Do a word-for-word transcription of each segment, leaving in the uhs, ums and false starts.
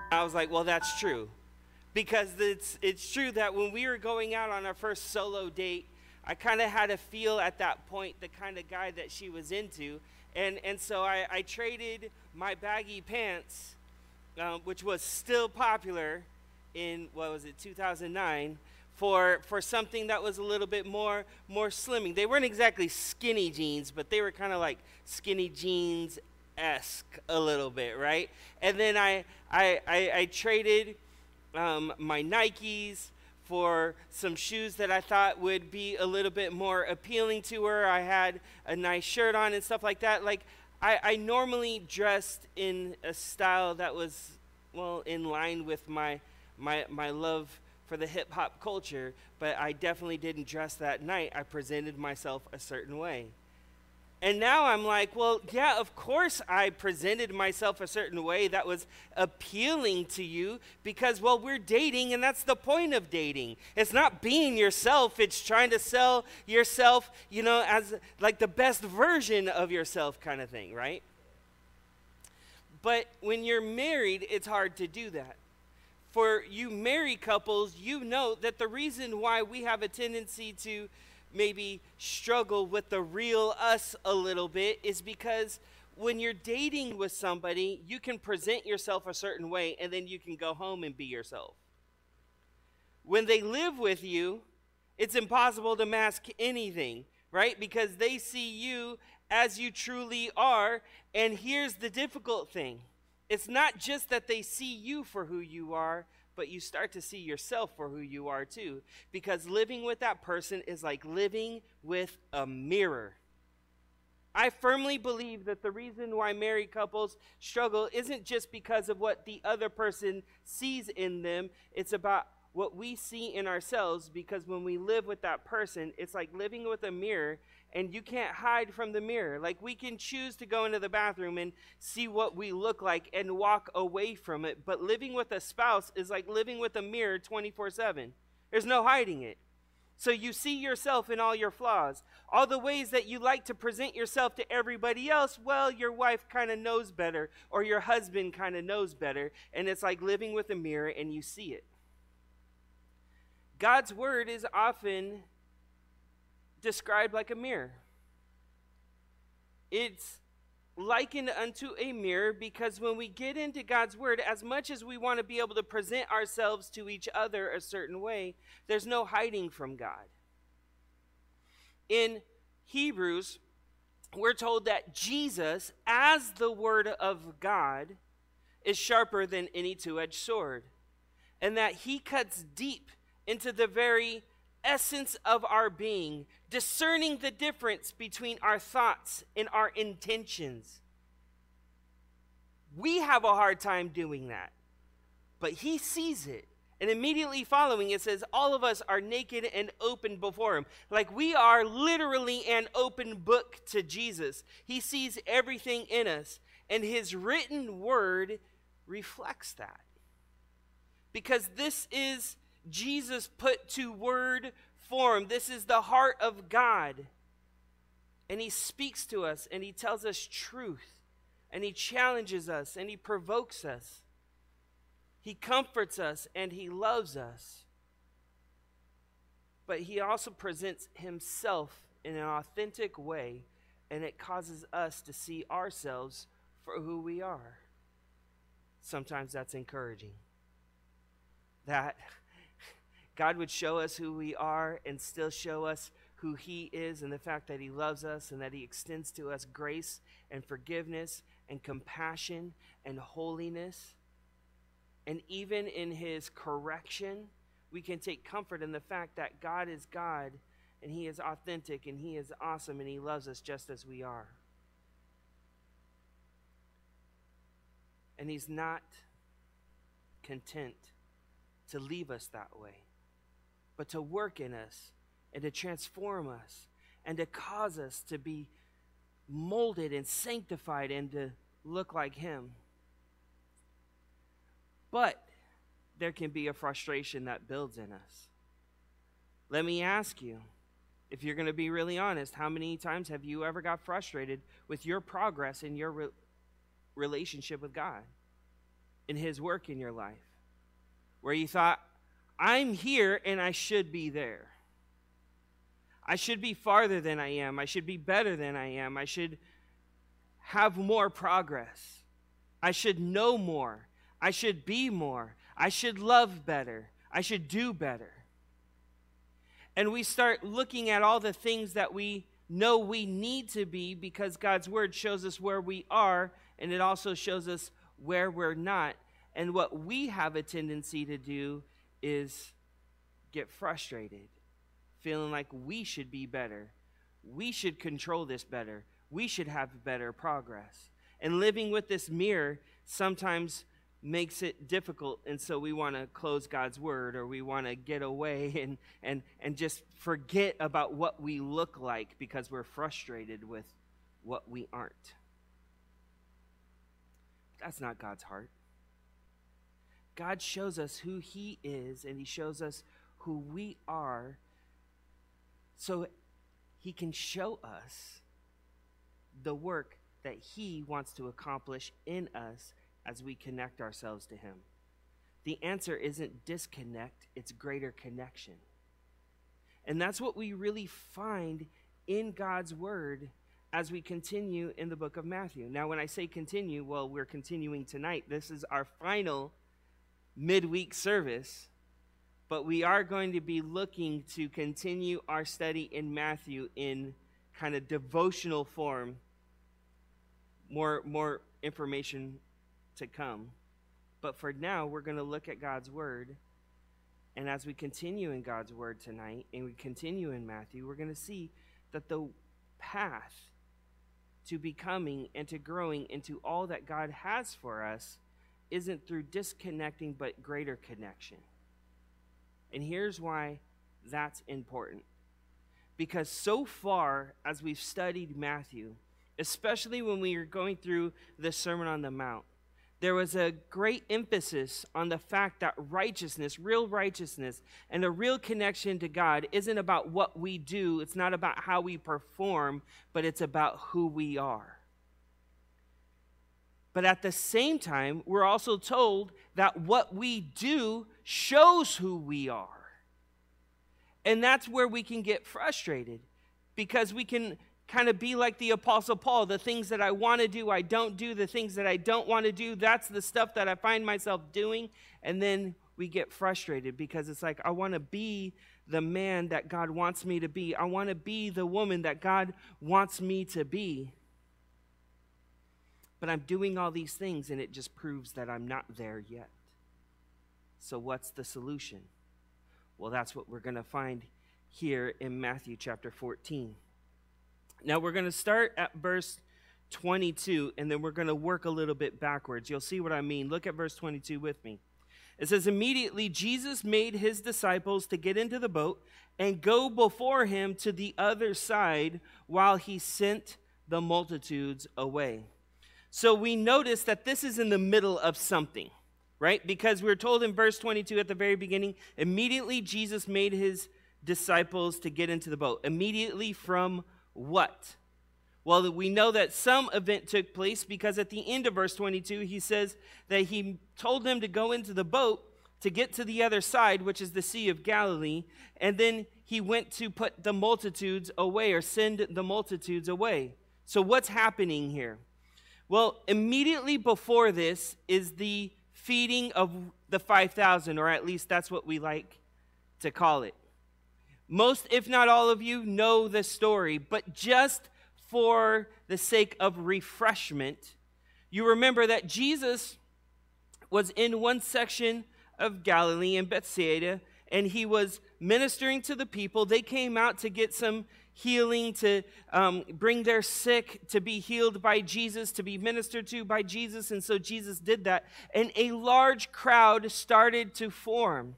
I was like, well, that's true. Because it's, it's true that when we were going out on our first solo date, I kind of had a feel at that point the kind of guy that she was into. And, and so I, I traded my baggy pants, um, which was still popular in, what was it, two thousand nine, for, for something that was a little bit more, more slimming. They weren't exactly skinny jeans, but they were kind of like skinny jeans esque a little bit, right? And then I I I, I traded um, my Nikes for some shoes that I thought would be a little bit more appealing to her. I had a nice shirt on and stuff like that. Like I, I normally dressed in a style that was, well, in line with my my my love for the hip hop culture, but I definitely didn't dress that night. I presented myself a certain way. And now I'm like, well, yeah, of course I presented myself a certain way that was appealing to you because, well, we're dating and that's the point of dating. It's not being yourself, it's trying to sell yourself, you know, as like the best version of yourself kind of thing, right? But when you're married, it's hard to do that. For you married couples, you know that the reason why we have a tendency to maybe struggle with the real us a little bit is because when you're dating with somebody, you can present yourself a certain way and then you can go home and be yourself. When they live with you, it's impossible to mask anything, right? Because they see you as you truly are. And here's the difficult thing. It's not just that they see you for who you are, but you start to see yourself for who you are too. Because living with that person is like living with a mirror. I firmly believe that the reason why married couples struggle isn't just because of what the other person sees in them. It's about what we see in ourselves, because when we live with that person, it's like living with a mirror, and you can't hide from the mirror. Like, we can choose to go into the bathroom and see what we look like and walk away from it, but living with a spouse is like living with a mirror twenty-four seven. There's no hiding it. So you see yourself in all your flaws. All the ways that you like to present yourself to everybody else, well, your wife kind of knows better, or your husband kind of knows better, and it's like living with a mirror and you see it. God's word is often described like a mirror. It's likened unto a mirror because when we get into God's word, as much as we want to be able to present ourselves to each other a certain way, there's no hiding from God. In Hebrews, we're told that Jesus, as the word of God, is sharper than any two-edged sword, and that he cuts deep into the very essence of our being, discerning the difference between our thoughts and our intentions. We have a hard time doing that, but he sees it. And immediately following it says, all of us are naked and open before him. Like, we are literally an open book to Jesus. He sees everything in us, and his written word reflects that. Because this is Jesus put to word form. This is the heart of God. And he speaks to us, and he tells us truth, and he challenges us, and he provokes us. He comforts us, and he loves us. But he also presents himself in an authentic way, and it causes us to see ourselves for who we are. Sometimes that's encouraging. That God would show us who we are and still show us who he is, and the fact that he loves us and that he extends to us grace and forgiveness and compassion and holiness. And even in his correction, we can take comfort in the fact that God is God and he is authentic and he is awesome and he loves us just as we are. And he's not content to leave us that way, but to work in us and to transform us and to cause us to be molded and sanctified and to look like him. But there can be a frustration that builds in us. Let me ask you, if you're going to be really honest, how many times have you ever got frustrated with your progress in your re- relationship with God? in his work in your life, where you thought, I'm here and I should be there. I should be farther than I am. I should be better than I am. I should have more progress. I should know more. I should be more. I should love better. I should do better. And we start looking at all the things that we know we need to be, because God's word shows us where we are, and it also shows us where we're not. And what we have a tendency to do is get frustrated, feeling like we should be better. We should control this better. We should have better progress. And living with this mirror sometimes makes it difficult, and so we want to close God's word, or we want to get away and, and, and just forget about what we look like because we're frustrated with what we aren't. That's not God's heart. God shows us who he is, and he shows us who we are, so he can show us the work that he wants to accomplish in us as we connect ourselves to him. The answer isn't disconnect, it's greater connection. And that's what we really find in God's word as we continue in the book of Matthew. Now, when I say continue, well, we're continuing tonight. This is our final midweek service, but we are going to be looking to continue our study in Matthew in kind of devotional form. More, more information to come. But for now, we're going to look at God's word. And as we continue in God's word tonight, and we continue in Matthew, we're going to see that the path to becoming and to growing into all that God has for us isn't through disconnecting, but greater connection. And here's why that's important. Because so far, as we've studied Matthew, especially when we are going through the Sermon on the Mount, there was a great emphasis on the fact that righteousness, real righteousness, and a real connection to God isn't about what we do. It's not about how we perform, but it's about who we are. But at the same time, we're also told that what we do shows who we are. And that's where we can get frustrated, because we can kind of be like the Apostle Paul. The things that I want to do, I don't do. The things that I don't want to do, that's the stuff that I find myself doing. And then we get frustrated because it's like, I want to be the man that God wants me to be. I want to be the woman that God wants me to be. But I'm doing all these things, and it just proves that I'm not there yet. So what's the solution? Well, that's what we're going to find here in Matthew chapter fourteen. Now, we're going to start at verse twenty-two, and then we're going to work a little bit backwards. You'll see what I mean. Look at verse twenty-two with me. It says, immediately Jesus made his disciples to get into the boat and go before him to the other side while he sent the multitudes away. So we notice that this is in the middle of something, right? Because we're told in verse twenty-two at the very beginning, immediately Jesus made his disciples to get into the boat. Immediately from what? Well, we know that some event took place, because at the end of verse twenty-two, he says that he told them to go into the boat to get to the other side, which is the Sea of Galilee, and then he went to put the multitudes away, or send the multitudes away. So what's happening here? Well, immediately before this is the feeding of the five thousand, or at least that's what we like to call it. Most, if not all of you, know the story, but just for the sake of refreshment, you remember that Jesus was in one section of Galilee in Bethsaida, and he was ministering to the people. They came out to get some healing, to um, bring their sick to be healed by Jesus, to be ministered to by Jesus, and so Jesus did that, and a large crowd started to form.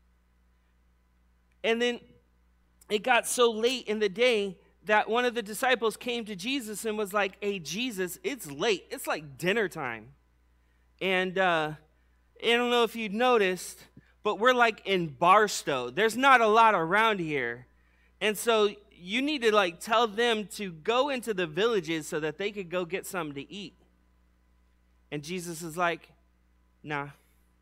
And then it got so late in the day that one of the disciples came to Jesus and was like, hey, Jesus, it's late. It's like dinner time. And uh, I don't know if you'd noticed, but we're like in Barstow. There's not a lot around here. And so you need to like tell them to go into the villages so that they could go get something to eat. And Jesus is like, Nah,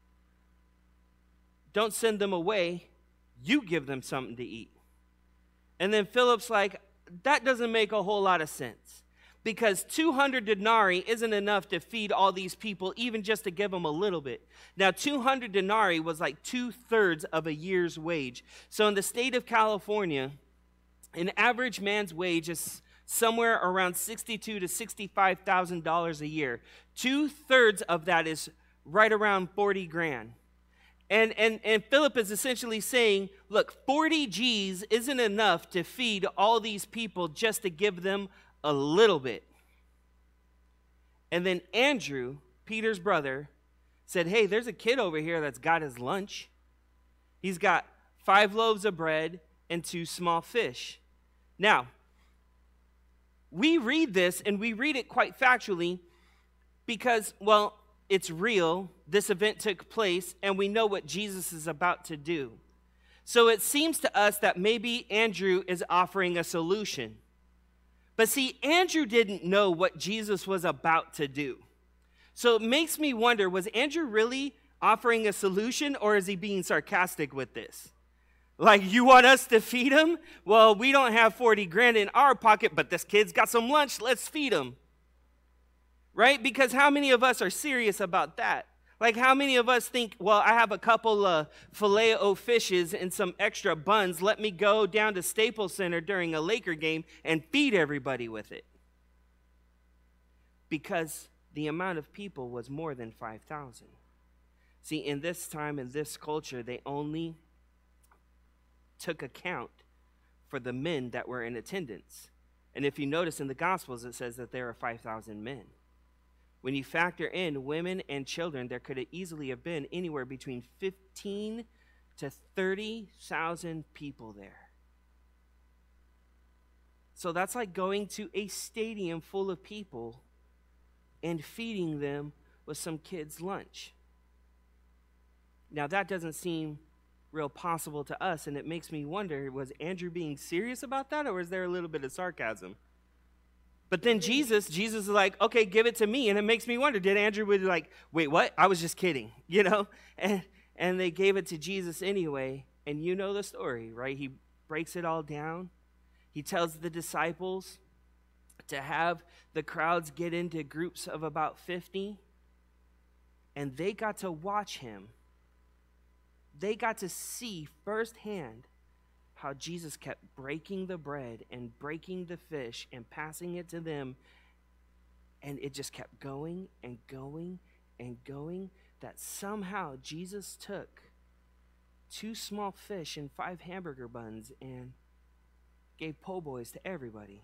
don't send them away. You give them something to eat. And then Philip's like, that doesn't make a whole lot of sense, because two hundred denarii isn't enough to feed all these people, even just to give them a little bit. Now, two hundred denarii was like two-thirds of a year's wage. So in the state of California, an average man's wage is somewhere around sixty-two thousand to sixty-five thousand dollars a year. Two-thirds of that is right around forty grand. And, and, and Philip is essentially saying, look, forty G's isn't enough to feed all these people just to give them a little bit. And then Andrew, Peter's brother, said, hey, there's a kid over here that's got his lunch. He's got five loaves of bread and two small fish. Now, we read this, and we read it quite factually because, well, it's real. This event took place, and we know what Jesus is about to do. So it seems to us that maybe Andrew is offering a solution. But see, Andrew didn't know what Jesus was about to do. So it makes me wonder, was Andrew really offering a solution, or is he being sarcastic with this? Like, you want us to feed him? Well, we don't have forty grand in our pocket, but this kid's got some lunch. Let's feed him. Right? Because how many of us are serious about that? Like, how many of us think, well, I have a couple of filet o fishes and some extra buns. Let me go down to Staples Center during a Laker game and feed everybody with it. Because the amount of people was more than five thousand. See, in this time, in this culture, they only took account for the men that were in attendance. And if you notice in the Gospels, it says that there are five thousand men. When you factor in women and children, there could have easily have been anywhere between fifteen to thirty thousand people there. So that's like going to a stadium full of people and feeding them with some kids' lunch. Now, that doesn't seem real possible to us, and it makes me wonder, was Andrew being serious about that, or was there a little bit of sarcasm? But then Jesus, Jesus is like, okay, give it to me. And it makes me wonder, did Andrew would like, wait, what? I was just kidding, you know? And and they gave it to Jesus anyway. And you know the story, right? He breaks it all down. He tells the disciples to have the crowds get into groups of about fifty. And they got to watch him. They got to see firsthand how Jesus kept breaking the bread and breaking the fish and passing it to them. And it just kept going and going and going, that somehow Jesus took two small fish and five hamburger buns and gave po' boys to everybody.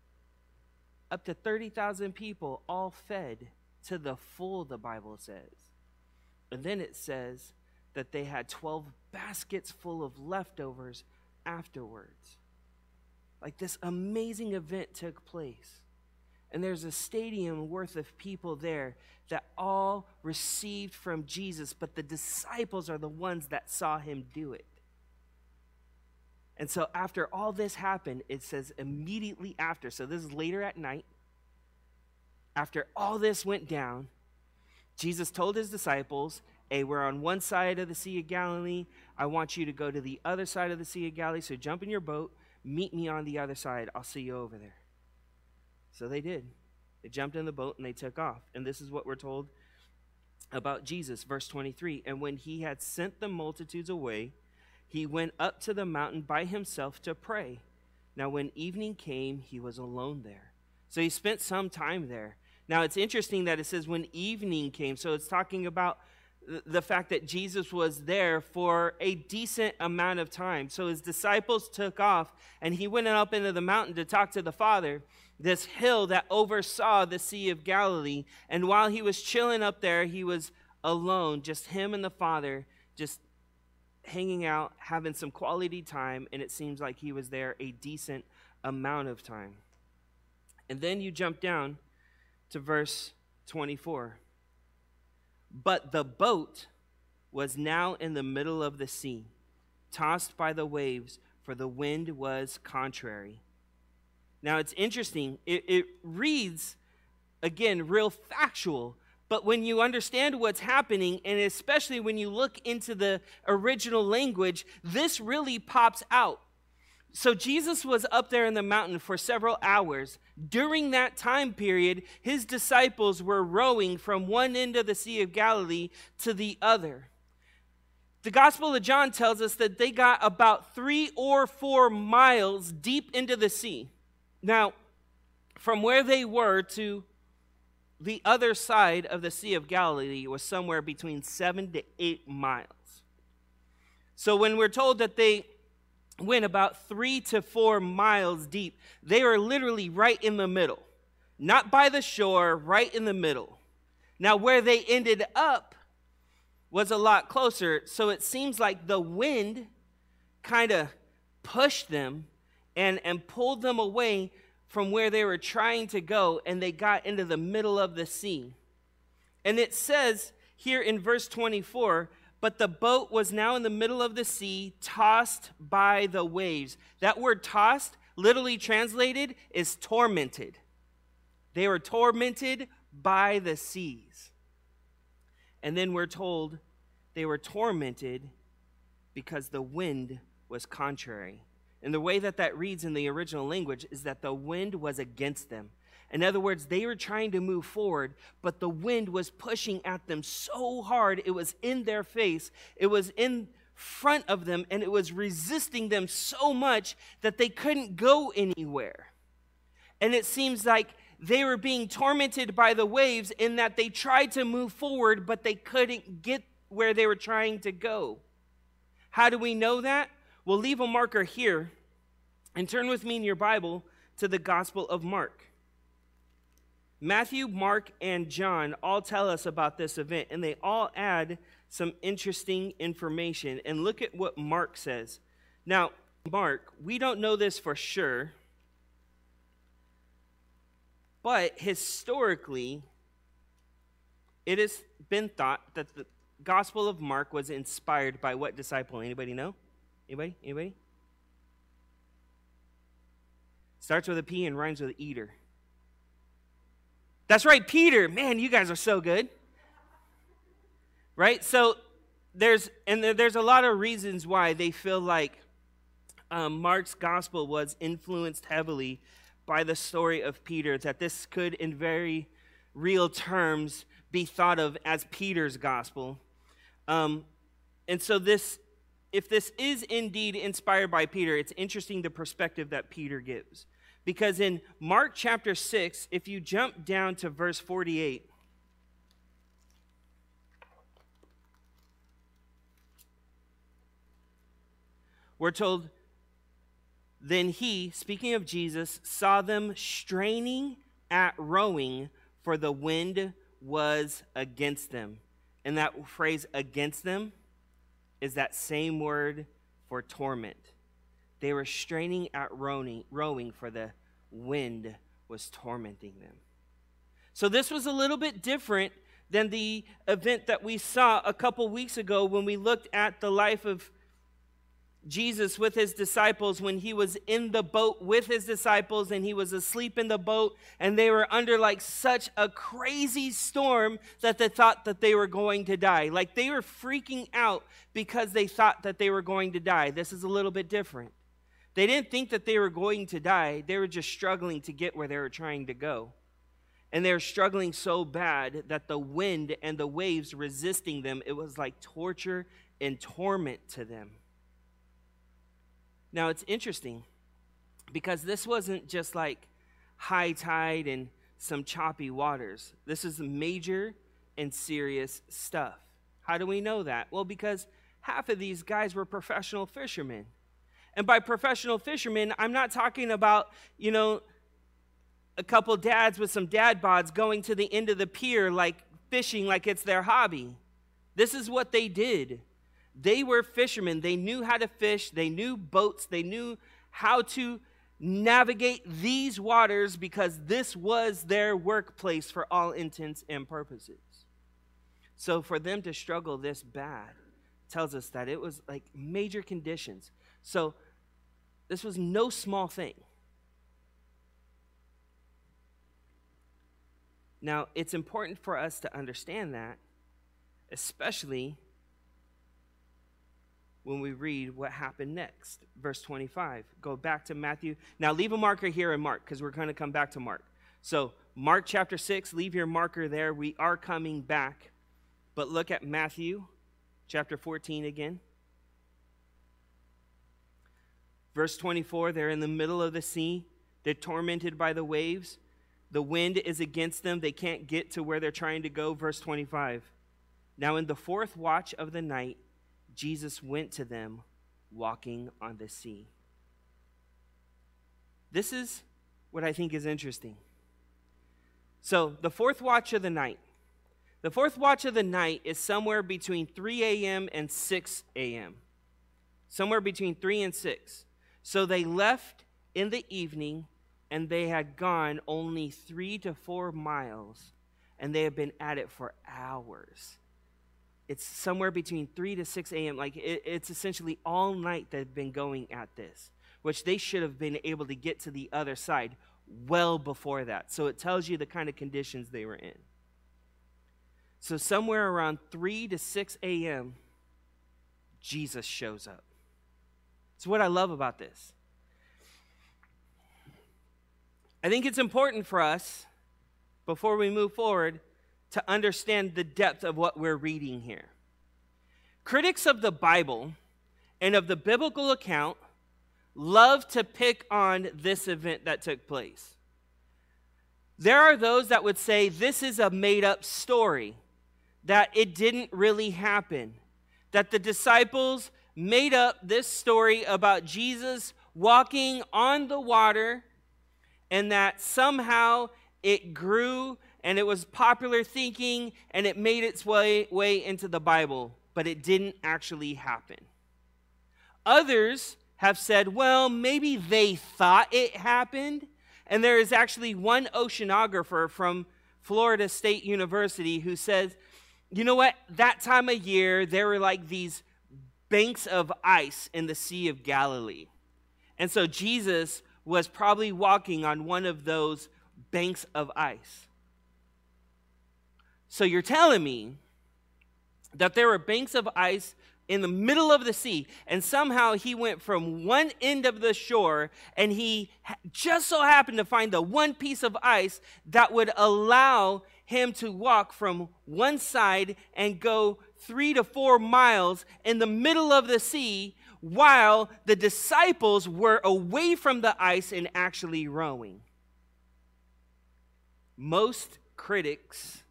Up to thirty thousand people all fed to the full, the Bible says. And then it says that they had twelve baskets full of leftovers afterwards. Like, this amazing event took place. And there's a stadium worth of people there that all received from Jesus, but the disciples are the ones that saw him do it. And so after all this happened, it says immediately after, so this is later at night, after all this went down, Jesus told his disciples, hey, we're on one side of the Sea of Galilee. I want you to go to the other side of the Sea of Galilee. So jump in your boat. Meet me on the other side. I'll see you over there. So they did. They jumped in the boat and they took off. And this is what we're told about Jesus. Verse twenty-three. And when he had sent the multitudes away, he went up to the mountain by himself to pray. Now when evening came, he was alone there. So he spent some time there. Now it's interesting that it says when evening came. So it's talking about the fact that Jesus was there for a decent amount of time. So his disciples took off, and he went up into the mountain to talk to the Father, this hill that oversaw the Sea of Galilee. And while he was chilling up there, he was alone, just him and the Father, just hanging out, having some quality time, and it seems like he was there a decent amount of time. And then you jump down to verse twenty-four. But the boat was now in the middle of the sea, tossed by the waves, for the wind was contrary. Now it's interesting. It, it reads, again, real factual, But when you understand what's happening, and especially when you look into the original language, this really pops out. So Jesus was up there in the mountain for several hours. During that time period, his disciples were rowing from one end of the Sea of Galilee to the other. The Gospel of John tells us that they got about three or four miles deep into the sea. Now, from where they were to the other side of the Sea of Galilee was somewhere between seven to eight miles. So when we're told that they went about three to four miles deep, they were literally right in the middle. Not by the shore, right in the middle. Now, where they ended up was a lot closer, so it seems like the wind kind of pushed them and, and pulled them away from where they were trying to go, and they got into the middle of the sea. And it says here in verse twenty-four, but the boat was now in the middle of the sea, tossed by the waves. That word tossed, literally translated, is tormented. They were tormented by the seas. And then we're told they were tormented because the wind was contrary. And the way that that reads in the original language is that the wind was against them. In other words, they were trying to move forward, but the wind was pushing at them so hard, it was in their face, it was in front of them, and it was resisting them so much that they couldn't go anywhere. And it seems like they were being tormented by the waves in that they tried to move forward, but they couldn't get where they were trying to go. How do we know that? We'll leave a marker here and turn with me in your Bible to the Gospel of Mark. Matthew, Mark, and John all tell us about this event, and they all add some interesting information. And look at what Mark says. Now, Mark, we don't know this for sure, but historically, it has been thought that the Gospel of Mark was inspired by what disciple? Anybody know? Anybody? Anybody? Starts with a P and rhymes with eater. That's right, Peter. Man, you guys are so good. Right? So there's, and there's a lot of reasons why they feel like um, Mark's gospel was influenced heavily by the story of Peter, that this could, in very real terms, be thought of as Peter's gospel. Um, and so this, if this is indeed inspired by Peter, it's interesting the perspective that Peter gives. Because in Mark chapter six, if you jump down to verse forty-eight, we're told, then he, speaking of Jesus, saw them straining at rowing, for the wind was against them. And that phrase, against them, is that same word for torment. They were straining at rowing, rowing, for the wind was tormenting them. So this was a little bit different than the event that we saw a couple weeks ago when we looked at the life of Jesus with his disciples, when he was in the boat with his disciples and he was asleep in the boat and they were under like such a crazy storm that they thought that they were going to die. Like they were freaking out because they thought that they were going to die. This is a little bit different. They didn't think that they were going to die. They were just struggling to get where they were trying to go. And they were struggling so bad that the wind and the waves resisting them, it was like torture and torment to them. Now, it's interesting because this wasn't just like high tide and some choppy waters. This is major and serious stuff. How do we know that? Well, because half of these guys were professional fishermen. And by professional fishermen, I'm not talking about, you know, a couple dads with some dad bods going to the end of the pier like fishing like it's their hobby. This is what they did. They were fishermen. They knew how to fish. They knew boats. They knew how to navigate these waters because this was their workplace for all intents and purposes. So for them to struggle this bad tells us that it was like major conditions. So this was no small thing. Now, it's important for us to understand that, especially when we read what happened next. Verse twenty-five. Go back to Matthew. Now, leave a marker here in Mark, because we're going to come back to Mark. So, Mark chapter six, leave your marker there. We are coming back. But look at Matthew chapter fourteen again. Verse twenty-four, they're in the middle of the sea. They're tormented by the waves. The wind is against them. They can't get to where they're trying to go. Verse twenty-five. Now in the fourth watch of the night, Jesus went to them walking on the sea. This is what I think is interesting. So the fourth watch of the night. The fourth watch of the night is somewhere between three a.m. and six a.m. Somewhere between three and six. So they left in the evening, and they had gone only three to four miles, and they had been at it for hours. It's somewhere between three to six a.m. Like, it, it's essentially all night they've been going at this, which they should have been able to get to the other side well before that. So it tells you the kind of conditions they were in. So somewhere around three to six a.m., Jesus shows up. It's what I love about this. I think it's important for us, before we move forward, to understand the depth of what we're reading here. Critics of the Bible and of the biblical account love to pick on this event that took place. There are those that would say this is a made-up story, that it didn't really happen, that the disciples made up this story about Jesus walking on the water, and that somehow it grew and it was popular thinking and it made its way, way into the Bible, but it didn't actually happen. Others have said, well, maybe they thought it happened, and there is actually one oceanographer from Florida State University who says, you know what, that time of year there were like these banks of ice in the Sea of Galilee. And so Jesus was probably walking on one of those banks of ice. So you're telling me that there were banks of ice in the middle of the sea, and somehow he went from one end of the shore, and he just so happened to find the one piece of ice that would allow him to walk from one side and go three to four miles in the middle of the sea, while the disciples were away from the ice and actually rowing. Most critics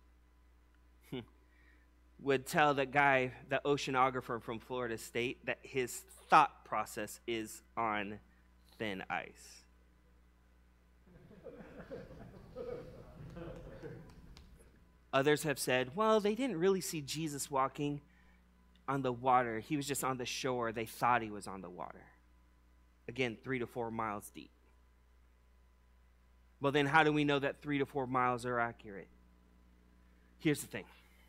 would tell the guy, the oceanographer from Florida State, that his thought process is on thin ice. Others have said, well, they didn't really see Jesus walking on the water. He was just on the shore. They thought he was on the water. Again, three to four miles deep. Well, then how do we know that three to four miles are accurate? Here's the thing.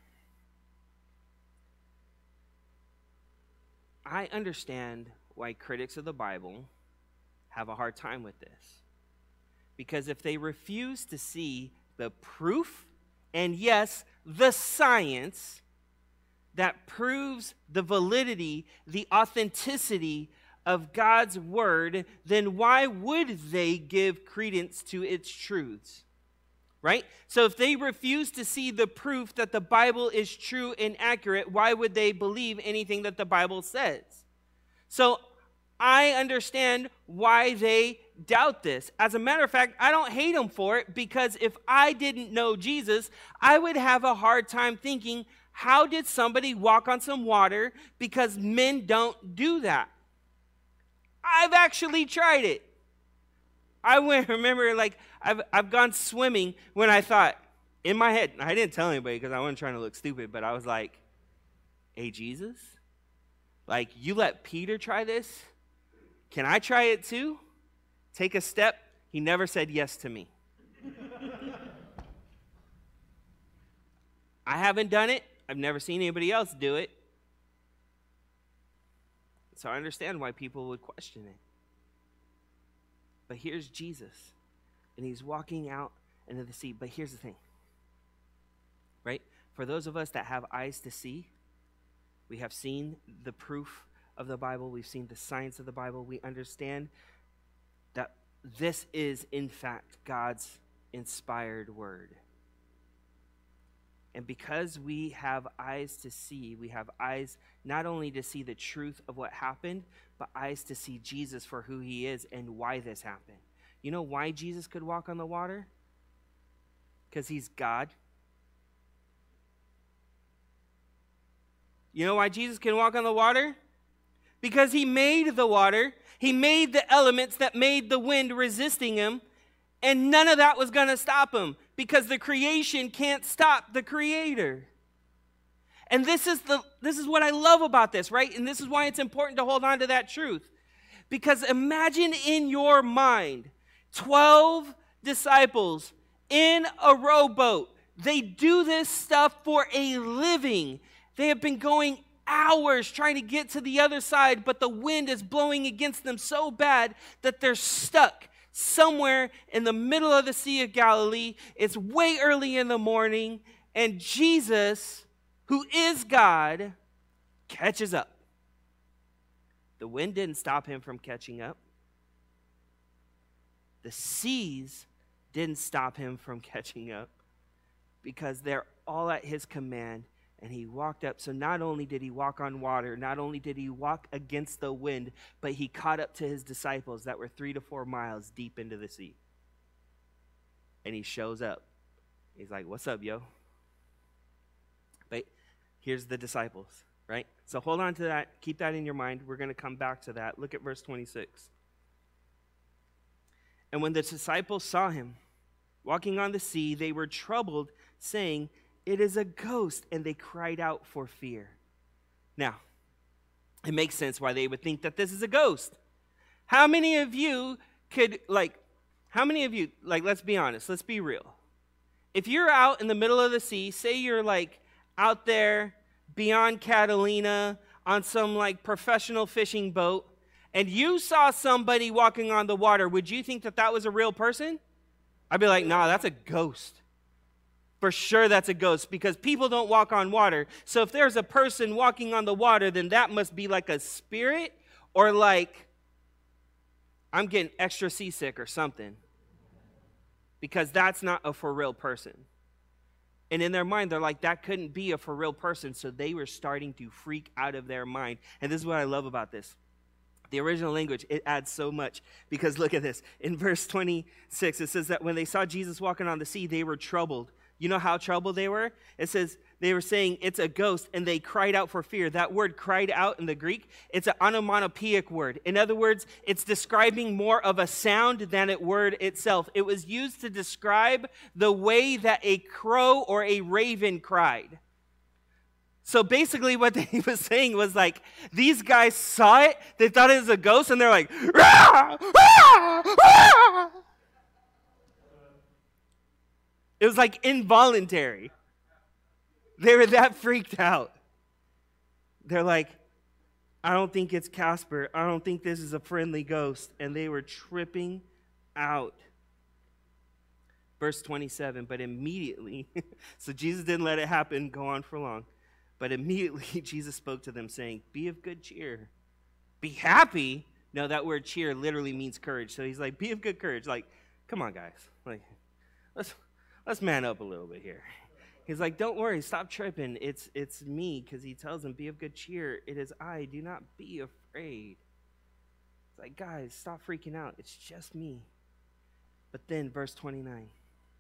I understand why critics of the Bible have a hard time with this. Because if they refuse to see the proof, and yes, the science that proves the validity, the authenticity of God's word, then why would they give credence to its truths? Right? So if they refuse to see the proof that the Bible is true and accurate, why would they believe anything that the Bible says? So I understand why they doubt this. As a matter of fact, I don't hate them for it, because if I didn't know Jesus, I would have a hard time thinking, how did somebody walk on some water? Because men don't do that. I've actually tried it. I went, remember, like, I've, I've gone swimming when I thought, in my head, I didn't tell anybody because I wasn't trying to look stupid, but I was like, hey, Jesus, like, you let Peter try this? Can I try it too? Take a step. He never said yes to me. I haven't done it. I've never seen anybody else do it. So I understand why people would question it. But here's Jesus, and he's walking out into the sea. But here's the thing. For those of us that have eyes to see, we have seen the proof of the Bible. We've seen the science of the Bible. We understand that this is, in fact, God's inspired word. And because we have eyes to see, we have eyes not only to see the truth of what happened, but eyes to see Jesus for who he is and why this happened. You know why Jesus could walk on the water? Because he's God. You know why Jesus can walk on the water? Because he made the water. He made the elements that made the wind resisting him. And none of that was going to stop him. Because the creation can't stop the creator. And this is the this is what I love about this, right? And this is why it's important to hold on to that truth. Because imagine in your mind twelve disciples in a rowboat. They do this stuff for a living. They have been going hours trying to get to the other side, but the wind is blowing against them so bad that they're stuck somewhere in the middle of the Sea of Galilee. It's way early in the morning, and Jesus, who is God, catches up. The wind didn't stop him from catching up. The seas didn't stop him from catching up, because they're all at his command, and he walked up. So not only did he walk on water, not only did he walk against the wind, but he caught up to his disciples that were three to four miles deep into the sea. And he shows up. He's like, "What's up, yo?" But here's the disciples, right? So hold on to that. Keep that in your mind. We're going to come back to that. Look at verse twenty-six. And when the disciples saw him walking on the sea, they were troubled, saying, "It is a ghost," and they cried out for fear. Now, it makes sense why they would think that this is a ghost. How many of you could, like, how many of you, like, let's be honest, let's be real. If you're out in the middle of the sea, say you're, like, out there beyond Catalina on some, like, professional fishing boat, and you saw somebody walking on the water, would you think that that was a real person? I'd be like, "Nah, that's a ghost. For sure that's a ghost," because people don't walk on water. So if there's a person walking on the water, then that must be like a spirit, or like, I'm getting extra seasick or something. Because that's not a for real person. And in their mind, they're like, that couldn't be a for real person. So they were starting to freak out of their mind. And this is what I love about this. The original language, it adds so much. Because look at this. In verse twenty-six, it says that when they saw Jesus walking on the sea, they were troubled. You know how troubled they were? It says they were saying it's a ghost, and they cried out for fear. That word "cried out" in the Greek, it's an onomatopoeic word. In other words, it's describing more of a sound than a word itself. It was used to describe the way that a crow or a raven cried. So basically what he was saying was like, these guys saw it, they thought it was a ghost, and they're like, "Rah! Rah! Rah!" It was like involuntary. They were that freaked out. They're like, "I don't think it's Casper. I don't think this is a friendly ghost." And they were tripping out. Verse twenty-seven, but immediately, so Jesus didn't let it happen go on for long. But immediately Jesus spoke to them saying, "Be of good cheer. Be happy." No, that word cheer literally means courage. So he's like, "Be of good courage." Like, come on, guys. Like, let's let's man up a little bit here. He's like, "Don't worry, stop tripping. It's it's me," because he tells them, "Be of good cheer. It is I. Do not be afraid." It's like, guys, stop freaking out. It's just me. But then verse twenty-nine.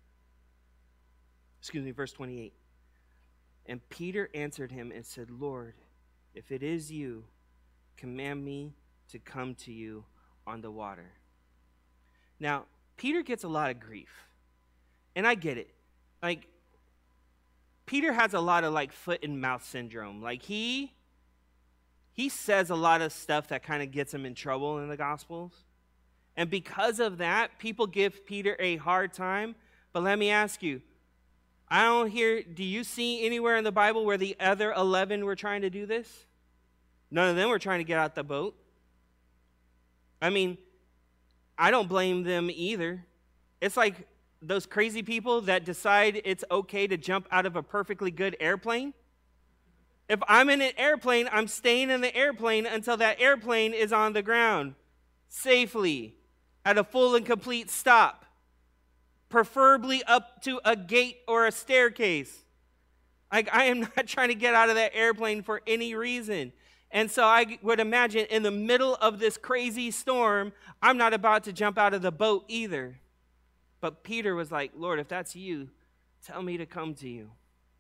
Excuse me, verse twenty-eight. And Peter answered him and said, "Lord, if it is you, command me to come to you on the water." Now, Peter gets a lot of grief. And I get it. Like, Peter has a lot of, like, foot and mouth syndrome. Like, he, he says a lot of stuff that kind of gets him in trouble in the Gospels. And because of that, people give Peter a hard time. But let me ask you, I don't hear, do you see anywhere in the Bible where the other eleven were trying to do this? None of them were trying to get out the boat. I mean, I don't blame them either. It's like those crazy people that decide it's okay to jump out of a perfectly good airplane? If I'm in an airplane, I'm staying in the airplane until that airplane is on the ground safely at a full and complete stop, preferably up to a gate or a staircase. I, I am not trying to get out of that airplane for any reason. And so I would imagine in the middle of this crazy storm, I'm not about to jump out of the boat either. But Peter was like, Lord, if that's you, tell me to come to you.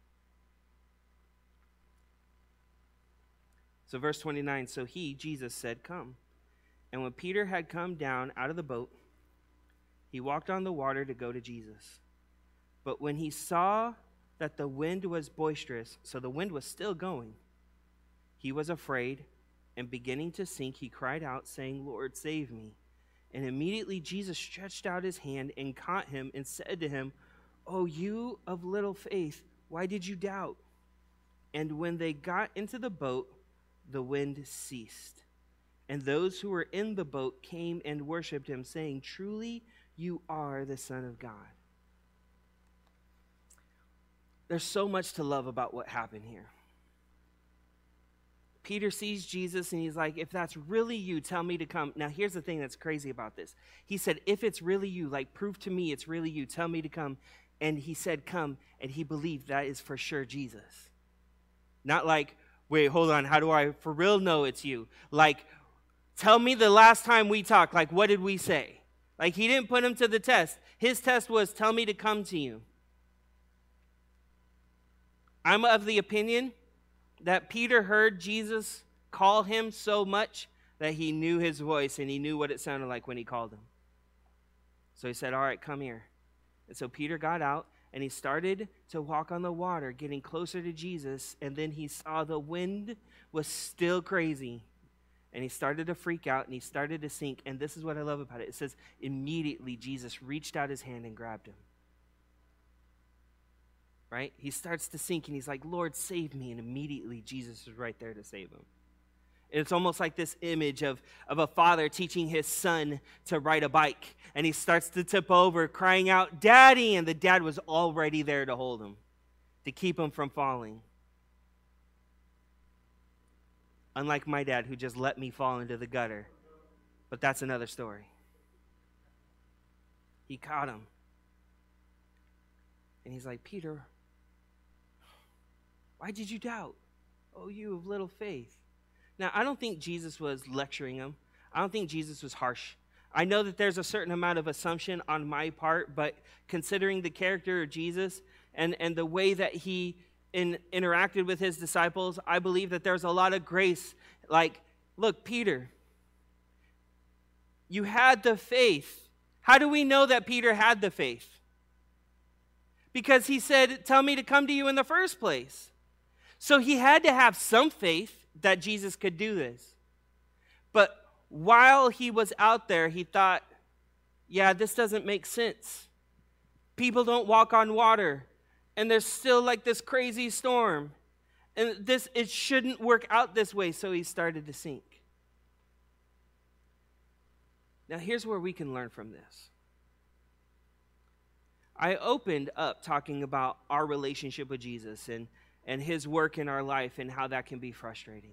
So verse twenty-nine, so he, Jesus, said, come. And when Peter had come down out of the boat, he walked on the water to go to Jesus. But when he saw that the wind was boisterous, so the wind was still going, he was afraid, and beginning to sink, he cried out, saying, Lord, save me. And immediately Jesus stretched out his hand and caught him and said to him, O you of little faith, why did you doubt? And when they got into the boat, the wind ceased. And those who were in the boat came and worshipped him, saying, truly you are the Son of God. There's so much to love about what happened here. Peter sees Jesus and he's like, if that's really you, tell me to come. Now, here's the thing that's crazy about this. He said, if it's really you, like prove to me it's really you, tell me to come. And he said, come, and he believed that is for sure Jesus. Not like, wait, hold on, how do I for real know it's you? Like, tell me the last time we talked, like what did we say? Like he didn't put him to the test. His test was, tell me to come to you. I'm of the opinion that Peter heard Jesus call him so much that he knew his voice and he knew what it sounded like when he called him. So he said, all right, come here. And so Peter got out and he started to walk on the water, getting closer to Jesus. And then he saw the wind was still crazy. And he started to freak out and he started to sink. And this is what I love about it. It says, immediately Jesus reached out his hand and grabbed him. Right? He starts to sink and he's like, Lord, save me. And immediately Jesus is right there to save him. And it's almost like this image of, of a father teaching his son to ride a bike. And he starts to tip over, crying out, Daddy! And the dad was already there to hold him, to keep him from falling. Unlike my dad, who just let me fall into the gutter. But that's another story. He caught him. And he's like, Peter, why did you doubt? Oh, you of little faith. Now, I don't think Jesus was lecturing him. I don't think Jesus was harsh. I know that there's a certain amount of assumption on my part, but considering the character of Jesus and, and the way that he in, interacted with his disciples, I believe that there's a lot of grace. Like, look, Peter, you had the faith. How do we know that Peter had the faith? Because he said, tell me to come to you in the first place. So he had to have some faith that Jesus could do this. But while he was out there, he thought, yeah, this doesn't make sense. People don't walk on water. And there's still like this crazy storm. And this, it shouldn't work out this way. So he started to sink. Now here's where we can learn from this. I opened up talking about our relationship with Jesus and, and his work in our life and how that can be frustrating.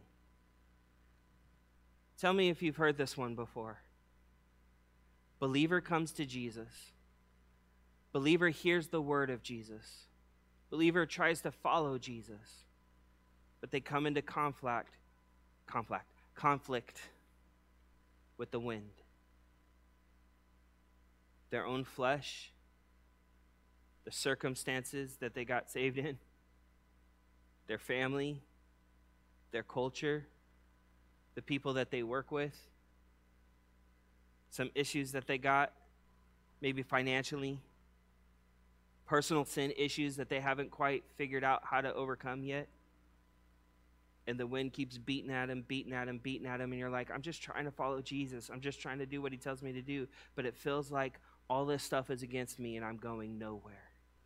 Tell me if you've heard this one before. Believer comes to Jesus. Believer hears the word of Jesus. Believer tries to follow Jesus. But they come into conflict, conflict, conflict with the wind. Their own flesh, the circumstances that they got saved in, their family, their culture, the people that they work with, some issues that they got, maybe financially, personal sin issues that they haven't quite figured out how to overcome yet. And the wind keeps beating at him, beating at him, beating at him, and you're like, I'm just trying to follow Jesus. I'm just trying to do what he tells me to do. But it feels like all this stuff is against me and I'm going nowhere.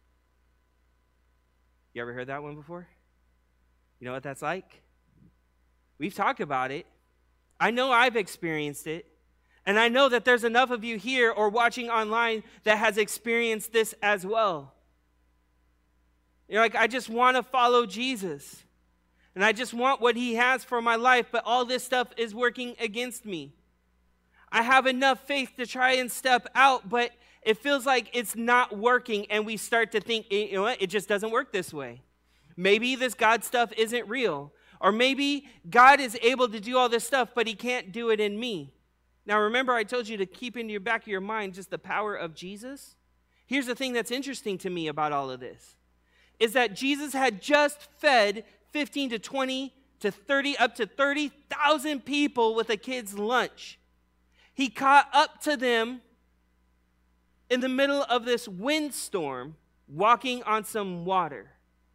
You ever heard that one before? You know what that's like? We've talked about it. I know I've experienced it. And I know that there's enough of you here or watching online that has experienced this as well. You're like, I just want to follow Jesus. And I just want what he has for my life, but all this stuff is working against me. I have enough faith to try and step out, but it feels like it's not working, and we start to think, you know what, it just doesn't work this way. Maybe this God stuff isn't real. Or maybe God is able to do all this stuff, but he can't do it in me. Now, remember I told you to keep in your back of your mind just the power of Jesus? Here's the thing that's interesting to me about all of this, is that Jesus had just fed fifteen to twenty to thirty, up to thirty thousand people with a kid's lunch. He caught up to them in the middle of this windstorm, walking on some water.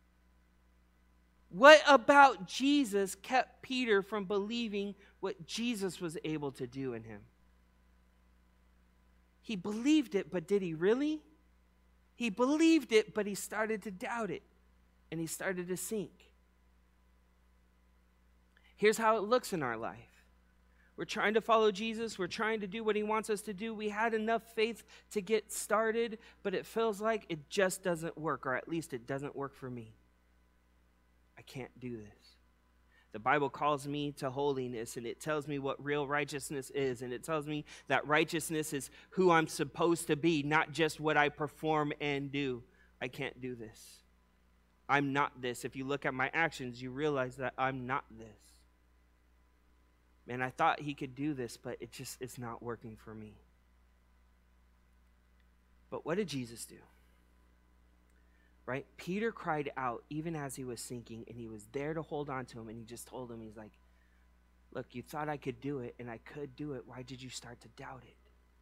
What about Jesus kept Peter from believing what Jesus was able to do in him? He believed it, but did he really? He believed it, but he started to doubt it, and he started to sink. Here's how it looks in our life. We're trying to follow Jesus. We're trying to do what he wants us to do. We had enough faith to get started, but it feels like it just doesn't work, or at least it doesn't work for me. I can't do this. The Bible calls me to holiness, and it tells me what real righteousness is, and it tells me that righteousness is who I'm supposed to be, not just what I perform and do. I can't do this. I'm not this. If you look at my actions, you realize that I'm not this. Man, I thought he could do this, but it just it's not working for me. But what did Jesus do? Right? Peter cried out even as he was sinking, and he was there to hold on to him, and he just told him, he's like, look, you thought I could do it, and I could do it. Why did you start to doubt it?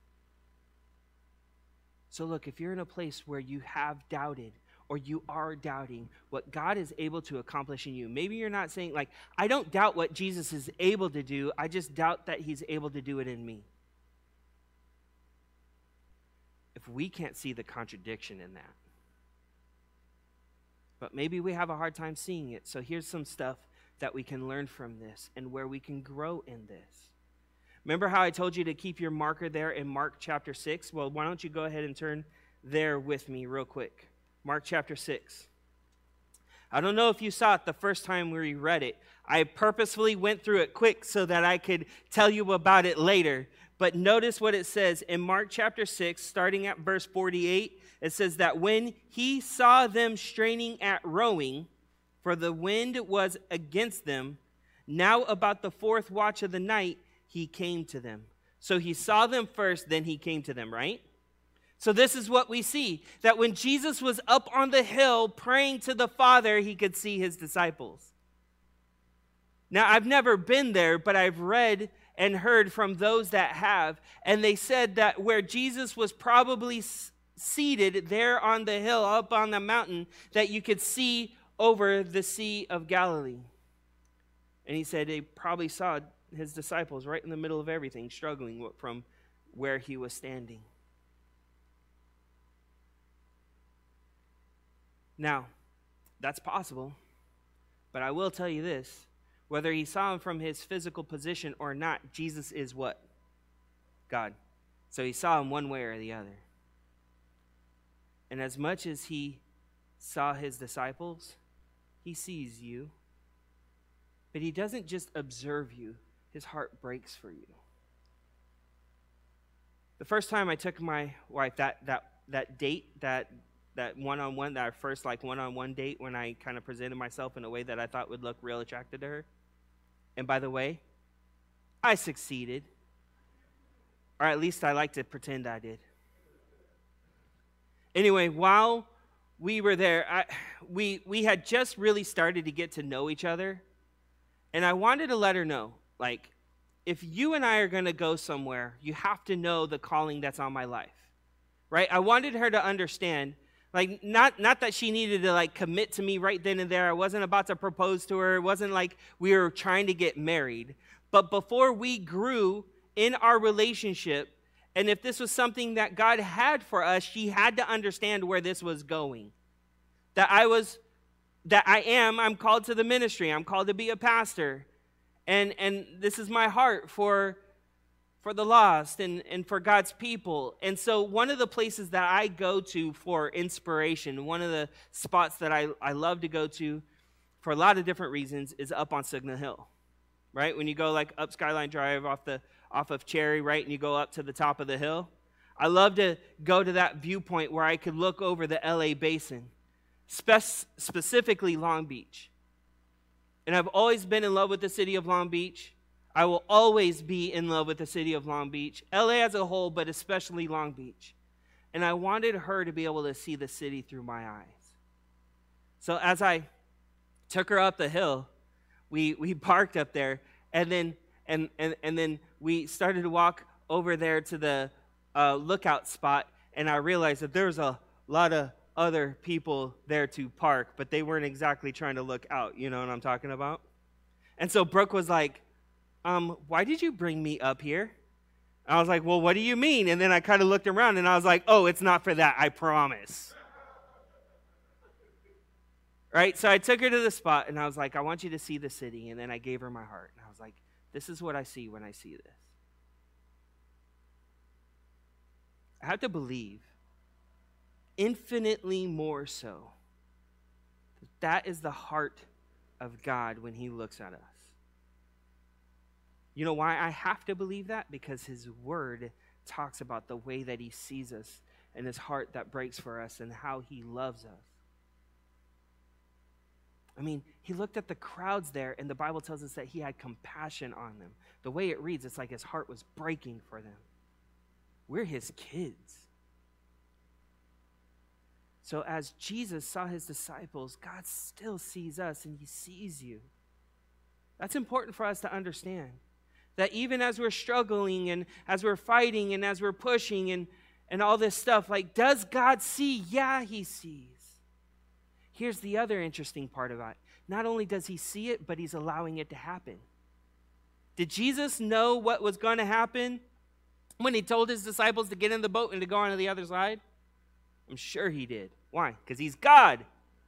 So look, if you're in a place where you have doubted, or you are doubting what God is able to accomplish in you. Maybe you're not saying, like, I don't doubt what Jesus is able to do. I just doubt that he's able to do it in me. If we can't see the contradiction in that. But maybe we have a hard time seeing it. So here's some stuff that we can learn from this and where we can grow in this. Remember how I told you to keep your marker there in Mark chapter six? Well, why don't you go ahead and turn there with me real quick. Mark chapter six. I don't know if you saw it the first time we read it. I purposefully went through it quick so that I could tell you about it later. But notice what it says in Mark chapter six, starting at verse forty-eight. It says that when he saw them straining at rowing, for the wind was against them, now about the fourth watch of the night, he came to them. So he saw them first, then he came to them, right? So this is what we see, that when Jesus was up on the hill praying to the Father, he could see his disciples. Now, I've never been there, but I've read and heard from those that have, and they said that where Jesus was probably s- seated there on the hill, up on the mountain, that you could see over the Sea of Galilee. And he said they probably saw his disciples right in the middle of everything, struggling from where he was standing. Now, that's possible, but I will tell you this. Whether he saw him from his physical position or not, Jesus is what? God. So he saw him one way or the other. And as much as he saw his disciples, he sees you. But he doesn't just observe you. His heart breaks for you. The first time I took my wife, that that that date, that that one-on-one, that first like one-on-one date when I kind of presented myself in a way that I thought would look real attractive to her. And by the way, I succeeded. Or at least I like to pretend I did. Anyway, while we were there, I, we we had just really started to get to know each other. And I wanted to let her know, like, if you and I are going to go somewhere, you have to know the calling that's on my life, right? I wanted her to understand, like, not, not that she needed to, like, commit to me right then and there. I wasn't about to propose to her. It wasn't like we were trying to get married. But before we grew in our relationship, and if this was something that God had for us, she had to understand where this was going. That I was, that I am, I'm called to the ministry. I'm called to be a pastor. And and this is my heart for, for the lost and, and for God's people. And so one of the places that I go to for inspiration, one of the spots that I, I love to go to for a lot of different reasons is up on Signal Hill, right? When you go like up Skyline Drive off the off of Cherry, right, and you go up to the top of the hill. I love to go to that viewpoint where I could look over the L A basin, spe- specifically Long Beach. And I've always been in love with the city of Long Beach. I will always be in love with the city of Long Beach, L A as a whole, but especially Long Beach. And I wanted her to be able to see the city through my eyes. So as I took her up the hill, we we parked up there, and then and and, and then we started to walk over there to the uh, lookout spot, and I realized that there was a lot of other people there to park, but they weren't exactly trying to look out. You know what I'm talking about? And so Brooke was like, um, why did you bring me up here? I was like, well, what do you mean? And then I kind of looked around, and I was like, oh, it's not for that, I promise. Right? So I took her to the spot, and I was like, I want you to see the city. And then I gave her my heart. And I was like, this is what I see when I see this. I have to believe, infinitely more so, that that is the heart of God when he looks at us. You know why I have to believe that? Because his word talks about the way that he sees us and his heart that breaks for us and how he loves us. I mean, he looked at the crowds there, and the Bible tells us that he had compassion on them. The way it reads, it's like his heart was breaking for them. We're his kids. So as Jesus saw his disciples, God still sees us, and he sees you. That's important for us to understand. That even as we're struggling and as we're fighting and as we're pushing and, and all this stuff, like, does God see? Yeah, he sees. Here's the other interesting part about it. Not only does he see it, but he's allowing it to happen. Did Jesus know what was going to happen when he told his disciples to get in the boat and to go on to the other side? I'm sure he did. Why? Because he's God.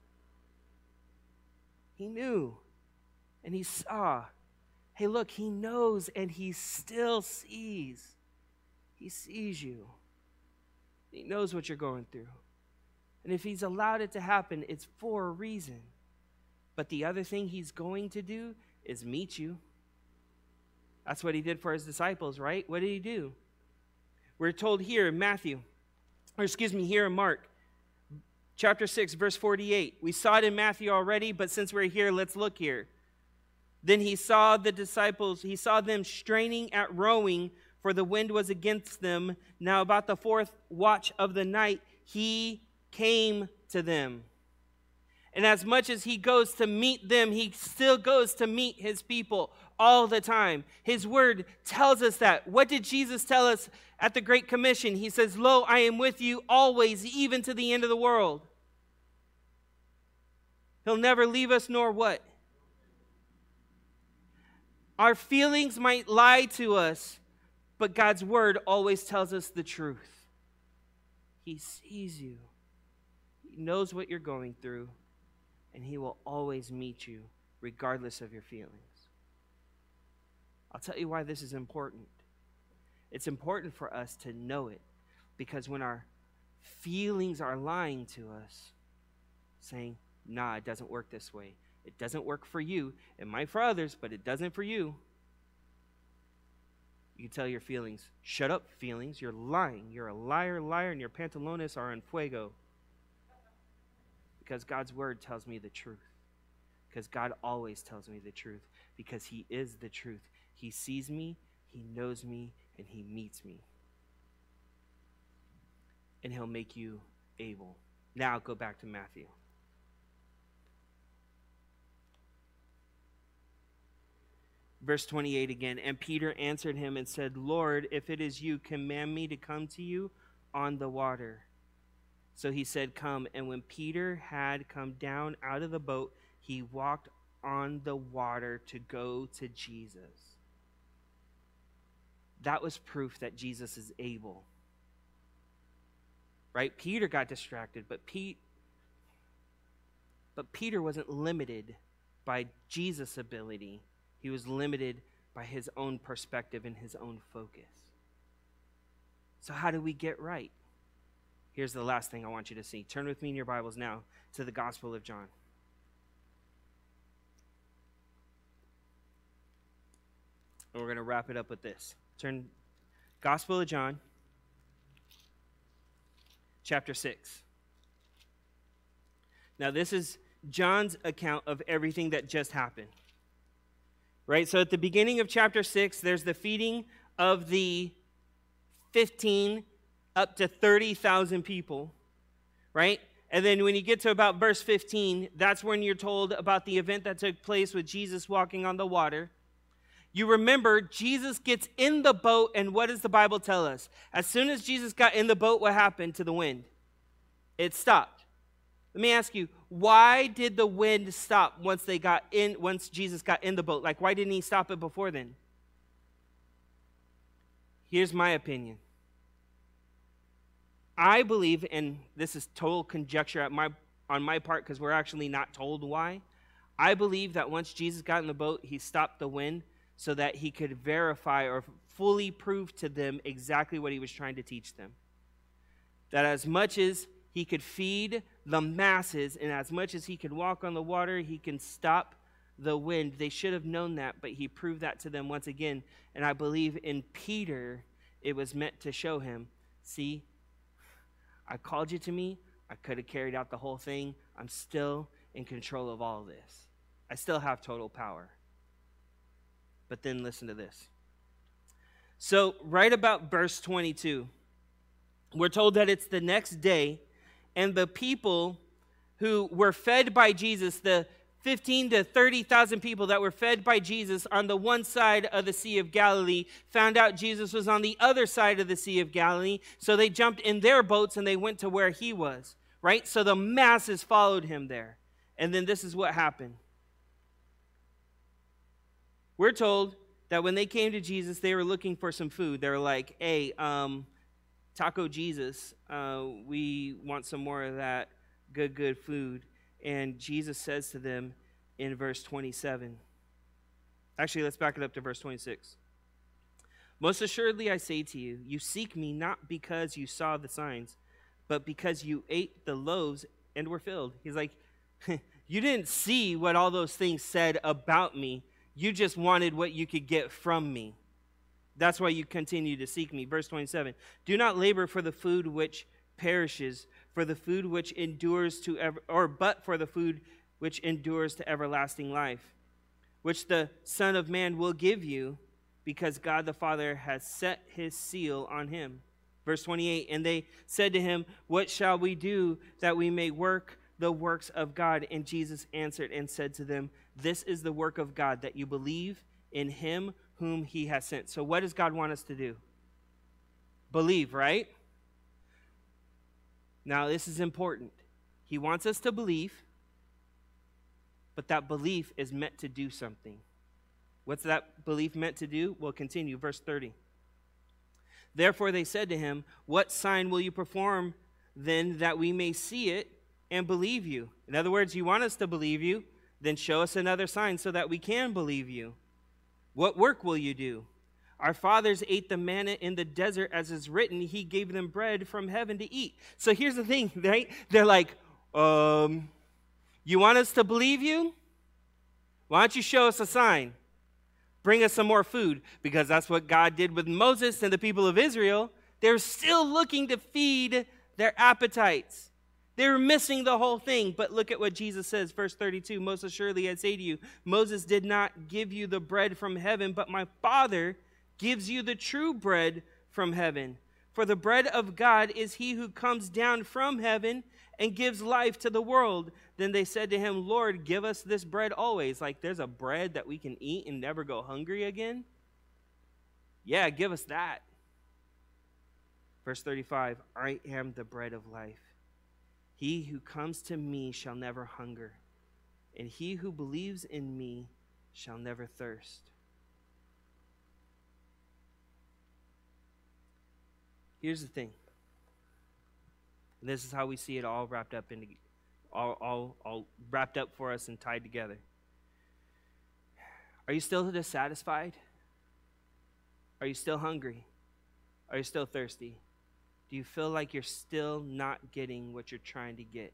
He knew and he saw. Hey, look, he knows and he still sees. He sees you. He knows what you're going through. And if he's allowed it to happen, it's for a reason. But the other thing he's going to do is meet you. That's what he did for his disciples, right? What did he do? We're told here in Matthew, or excuse me, here in Mark, chapter six, verse forty-eight. We saw it in Matthew already, but since we're here, let's look here. Then he saw the disciples, he saw them straining at rowing, for the wind was against them. Now about the fourth watch of the night, he came to them. And as much as he goes to meet them, he still goes to meet his people all the time. His word tells us that. What did Jesus tell us at the Great Commission? He says, lo, I am with you always, even to the end of the world. He'll never leave us nor what? Our feelings might lie to us, but God's word always tells us the truth. He sees you. He knows what you're going through, and he will always meet you regardless of your feelings. I'll tell you why this is important. It's important for us to know it, because when our feelings are lying to us, saying, nah, it doesn't work this way. It doesn't work for you. It might for others, but it doesn't for you. You tell your feelings, shut up, feelings. You're lying. You're a liar, liar, and your pantalones are en fuego. Because God's word tells me the truth. Because God always tells me the truth. Because he is the truth. He sees me, he knows me, and he meets me. And he'll make you able. Now go back to Matthew. Verse twenty-eight again. And Peter answered him and said, Lord, if it is you, command me to come to you on the water. So he said, come. And when Peter had come down out of the boat, he walked on the water to go to Jesus. That was proof that Jesus is able. Right? Peter got distracted, but Pete, but Peter wasn't limited by Jesus' ability. He was limited by his own perspective and his own focus. So how do we get right? Here's the last thing I want you to see. Turn with me in your Bibles now to the Gospel of John. And we're going to wrap it up with this. Turn Gospel of John, chapter six. Now, this is John's account of everything that just happened. Right? So at the beginning of chapter six, there's the feeding of the fifteen up to thirty thousand people. Right? And then when you get to about verse fifteen, that's when you're told about the event that took place with Jesus walking on the water. You remember, Jesus gets in the boat, and what does the Bible tell us? As soon as Jesus got in the boat, what happened to the wind? It stopped. Let me ask you, why did the wind stop once they got in, once Jesus got in the boat? Like, why didn't he stop it before then? Here's my opinion. I believe, and this is total conjecture at my, on my part because we're actually not told why. I believe that once Jesus got in the boat, he stopped the wind so that he could verify or fully prove to them exactly what he was trying to teach them. That as much as he could feed the masses and as much as he could walk on the water, he can stop the wind. They should have known that, but he proved that to them once again. And I believe in Peter, it was meant to show him, see, I called you to me. I could have carried out the whole thing. I'm still in control of all of this. I still have total power. But then listen to this. So right about verse twenty-two, we're told that it's the next day, and the people who were fed by Jesus, the fifteen to thirty thousand people that were fed by Jesus on the one side of the Sea of Galilee, found out Jesus was on the other side of the Sea of Galilee, so they jumped in their boats and they went to where he was, right? So the masses followed him there. And then this is what happened. We're told that when they came to Jesus, they were looking for some food. They were like, hey, um, Taco Jesus, uh, we want some more of that good, good food. And Jesus says to them in verse twenty-seven. Actually, let's back it up to verse twenty-six. Most assuredly, I say to you, you seek me not because you saw the signs, but because you ate the loaves and were filled. He's like, you didn't see what all those things said about me. You just wanted what you could get from me. That's why you continue to seek me. Verse twenty-seven. Do not labor for the food which perishes, for the food which endures to ever, or but for the food which endures to everlasting life, which the Son of Man will give you, because God the Father has set his seal on him. Verse twenty-eight. And they said to him, what shall we do that we may work the works of God? And Jesus answered and said to them, this is the work of God, that you believe in him whom he has sent. So what does God want us to do? Believe, right? Now, this is important. He wants us to believe, but that belief is meant to do something. What's that belief meant to do? We'll continue. Verse thirty. Therefore they said to him, what sign will you perform then that we may see it and believe you? In other words, you want us to believe you, then show us another sign so that we can believe you. What work will you do? Our fathers ate the manna in the desert, as is written, he gave them bread from heaven to eat. So here's the thing, right? They're like, um, you want us to believe you? Why don't you show us a sign? Bring us some more food, because that's what God did with Moses and the people of Israel. They're still looking to feed their appetites. They were missing the whole thing. But look at what Jesus says, verse thirty-two. Most assuredly I say to you, Moses did not give you the bread from heaven, but my Father gives you the true bread from heaven. For the bread of God is he who comes down from heaven and gives life to the world. Then they said to him, Lord, give us this bread always. Like, there's a bread that we can eat and never go hungry again? Yeah, give us that. Verse thirty-five, I am the bread of life. He who comes to me shall never hunger, and he who believes in me shall never thirst. Here's the thing. And this is how we see it all wrapped up into all, all, all wrapped up for us and tied together. Are you still dissatisfied Are you still hungry? Are you still thirsty? Do you feel like you're still not getting what you're trying to get?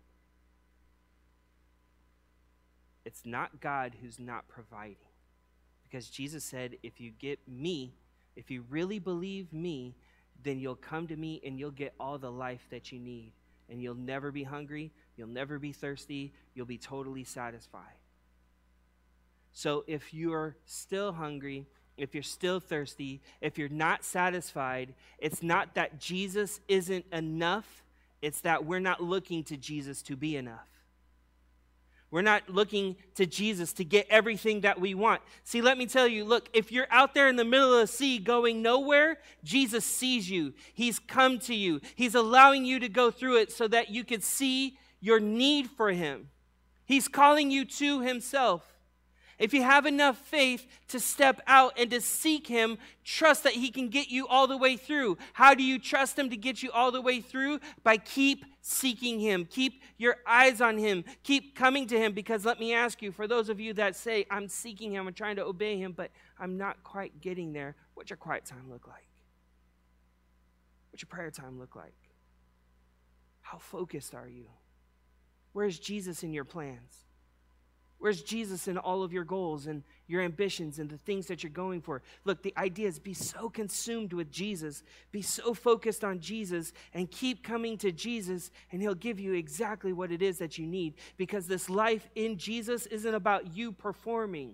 It's not God who's not providing. Because Jesus said, if you get me, if you really believe me, then you'll come to me and you'll get all the life that you need. And you'll never be hungry. You'll never be thirsty. You'll be totally satisfied. So if you're still hungry, if you're still thirsty, if you're not satisfied, it's not that Jesus isn't enough. It's that we're not looking to Jesus to be enough. We're not looking to Jesus to get everything that we want. See, let me tell you, look, if you're out there in the middle of the sea going nowhere, Jesus sees you. He's come to you. He's allowing you to go through it so that you could see your need for him. He's calling you to himself. If you have enough faith to step out and to seek him, trust that he can get you all the way through. How do you trust him to get you all the way through? By keep seeking him. Keep your eyes on him. Keep coming to him, because let me ask you, for those of you that say, I'm seeking him, I'm trying to obey him, but I'm not quite getting there, what's your quiet time look like? What's your prayer time look like? How focused are you? Where's Jesus in your plans? Where's Jesus in all of your goals and your ambitions and the things that you're going for? Look, the idea is be so consumed with Jesus, be so focused on Jesus, and keep coming to Jesus, and he'll give you exactly what it is that you need, because this life in Jesus isn't about you performing.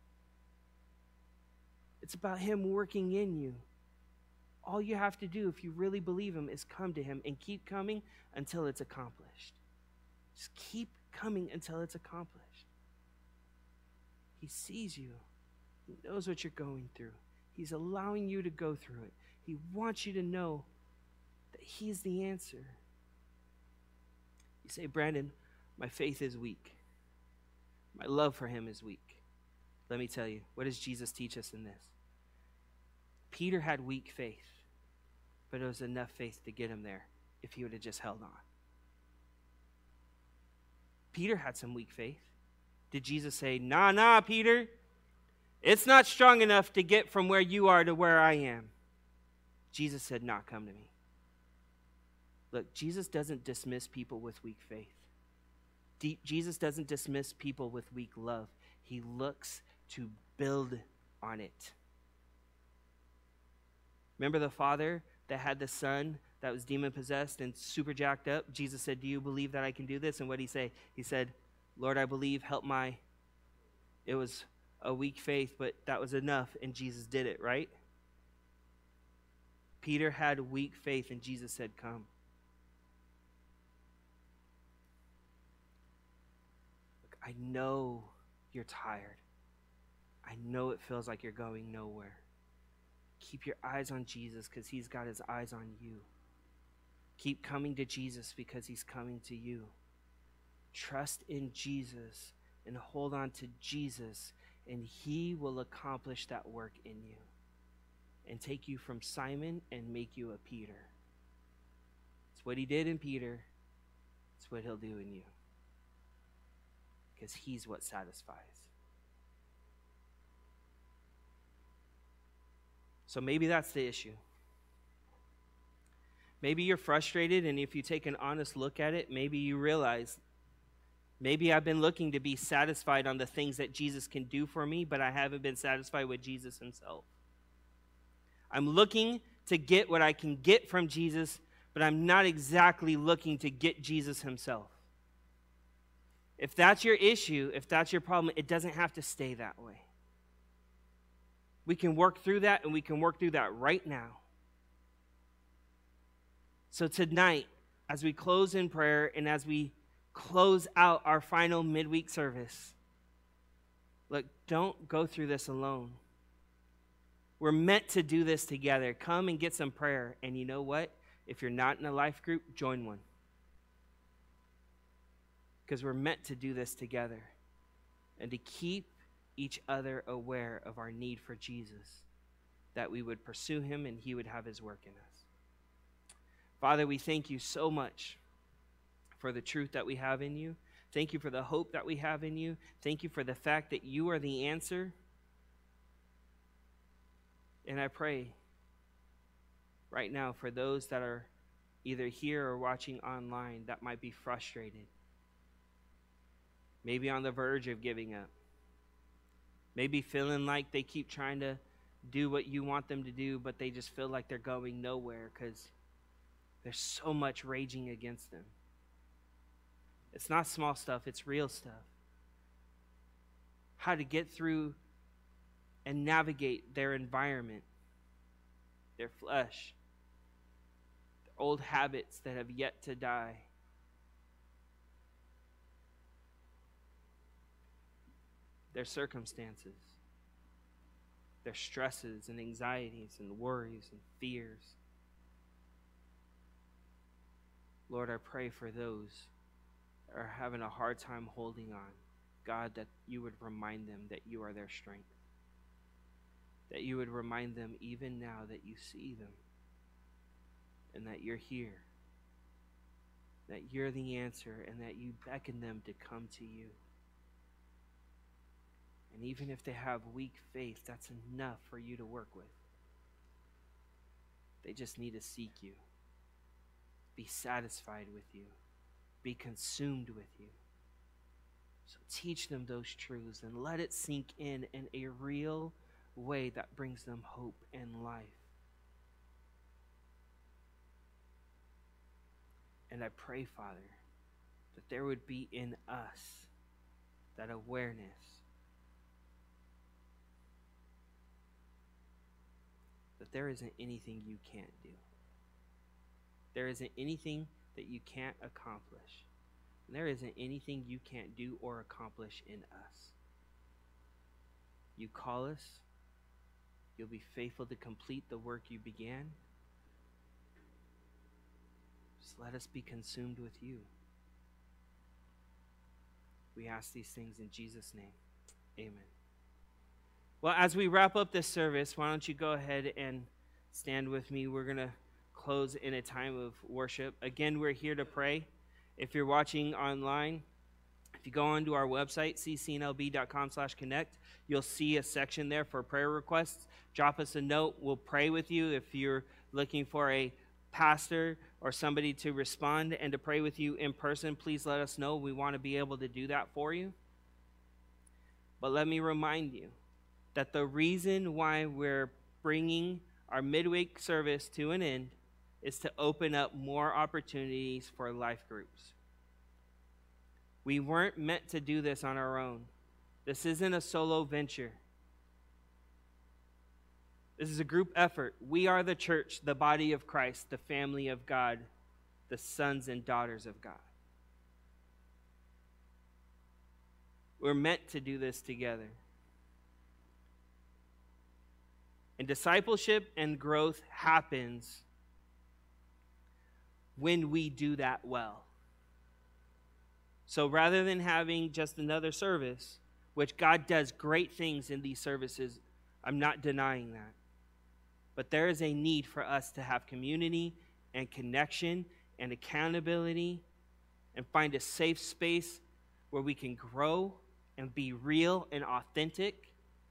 It's about him working in you. All you have to do, if you really believe him, is come to him and keep coming until it's accomplished. Just keep coming until it's accomplished. He sees you. He knows what you're going through. He's allowing you to go through it. He wants you to know that he's the answer. You say, Brandon, my faith is weak. My love for him is weak. Let me tell you, what does Jesus teach us in this? Peter had weak faith, but it was enough faith to get him there if he would have just held on. Peter had some weak faith. Did Jesus say, nah, nah, Peter, it's not strong enough to get from where you are to where I am? Jesus said, nah, come to me. Look, Jesus doesn't dismiss people with weak faith. D- Jesus doesn't dismiss people with weak love. He looks to build on it. Remember the father that had the son that was demon-possessed and super jacked up? Jesus said, do you believe that I can do this? And what did he say? He said, Lord, I believe, help my, it was a weak faith, but that was enough, and Jesus did it, right? Peter had weak faith, and Jesus said, come. Look, I know you're tired. I know it feels like you're going nowhere. Keep your eyes on Jesus, because he's got his eyes on you. Keep coming to Jesus, because he's coming to you. Trust in Jesus and hold on to Jesus, and he will accomplish that work in you and take you from Simon and make you a Peter. It's what he did in Peter. It's what he'll do in you, because he's what satisfies. So maybe that's the issue. Maybe you're frustrated, and if you take an honest look at it, maybe you realize, maybe I've been looking to be satisfied on the things that Jesus can do for me, but I haven't been satisfied with Jesus himself. I'm looking to get what I can get from Jesus, but I'm not exactly looking to get Jesus himself. If that's your issue, if that's your problem, it doesn't have to stay that way. We can work through that, and we can work through that right now. So tonight, as we close in prayer and as we close out our final midweek service, look, don't go through this alone. We're meant to do this together. Come and get some prayer. And you know what? If you're not in a life group, join one. Because we're meant to do this together and to keep each other aware of our need for Jesus, that we would pursue him and he would have his work in us. Father, we thank you so much for the truth that we have in you. Thank you for the hope that we have in you. Thank you for the fact that you are the answer. And I pray right now for those that are either here or watching online that might be frustrated, maybe on the verge of giving up, maybe feeling like they keep trying to do what you want them to do, but they just feel like they're going nowhere because there's so much raging against them. It's not small stuff, it's real stuff. How to get through and navigate their environment, their flesh, their old habits that have yet to die. Their circumstances, their stresses and anxieties and worries and fears. Lord, I pray for those that are having a hard time holding on. God, that you would remind them that you are their strength. That you would remind them even now that you see them and that you're here. That you're the answer and that you beckon them to come to you. And even if they have weak faith, that's enough for you to work with. They just need to seek you, be satisfied with you, be consumed with you. So teach them those truths and let it sink in in a real way that brings them hope and life. And I pray, Father, that there would be in us that awareness that there isn't anything you can't do. There isn't anything that you can't accomplish. And there isn't anything you can't do or accomplish in us. You call us, you'll be faithful to complete the work you began. Just let us be consumed with you. We ask these things in Jesus' name. Amen. Well, as we wrap up this service, why don't you go ahead and stand with me. We're going to close in a time of worship. Again, we're here to pray. If you're watching online, if you go onto our website, c c n l b dot com slash connect, you'll see a section there for prayer requests. Drop us a note. We'll pray with you. If you're looking for a pastor or somebody to respond and to pray with you in person, please let us know. We want to be able to do that for you. But let me remind you that the reason why we're bringing our midweek service to an end is to open up more opportunities for life groups. We weren't meant to do this on our own. This isn't a solo venture. This is a group effort. We are the church, the body of Christ, the family of God, the sons and daughters of God. We're meant to do this together. And discipleship and growth happens when we do that well. So rather than having just another service, which God does great things in these services, I'm not denying that. But there is a need for us to have community and connection and accountability and find a safe space where we can grow and be real and authentic,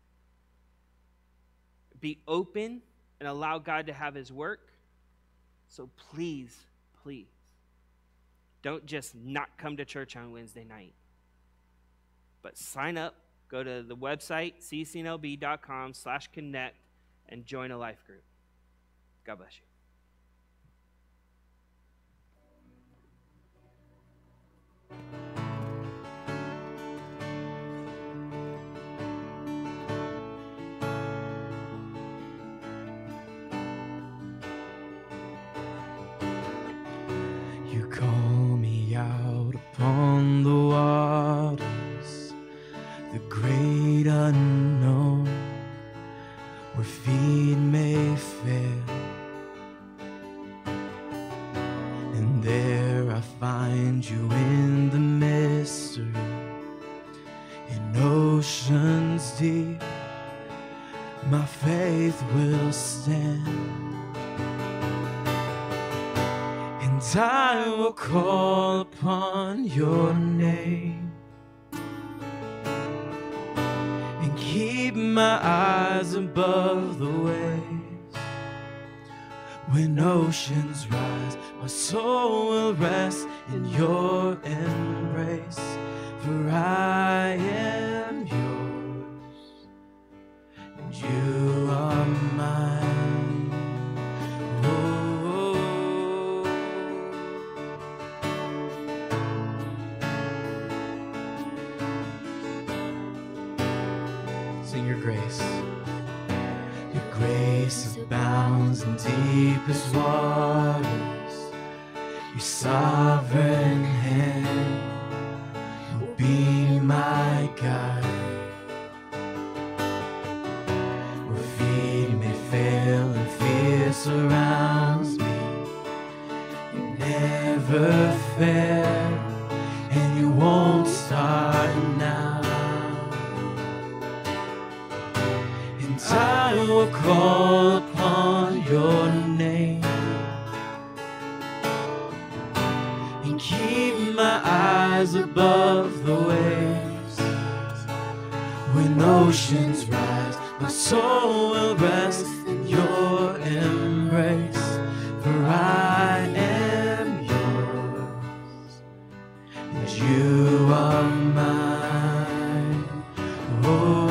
be open and allow God to have his work. So please, please, don't just not come to church on Wednesday night, but sign up, go to the website, c c n l b dot com slash connect, and join a life group. God bless you. You call me out upon the waters, the great unknown, where feet may fail, and there I find you in the mystery, in oceans deep, my faith will stand. And I will call upon your name and keep my eyes above the waves. When oceans rise, my soul will rest in your embrace. For I am yours, and you are mine. Oh, sing your grace. Your grace abounds in deepest waters. Your sovereign hand will be my guide. Where feet may fail and fear surrounds me, you never fail, and you won't start now. And I will call upon your name and keep my eyes above the waves. When oceans rise, my soul will rest in your embrace. For I am yours, and you are mine. Oh,